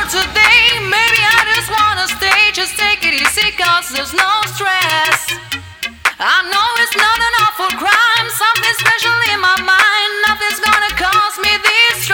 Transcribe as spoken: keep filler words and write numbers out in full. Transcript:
for today. Maybe I just wanna stay. Just take it easy, cause there's no stress. I know it's not an awful crime. Something special in my mind. Nothing's gonna cause me this stress.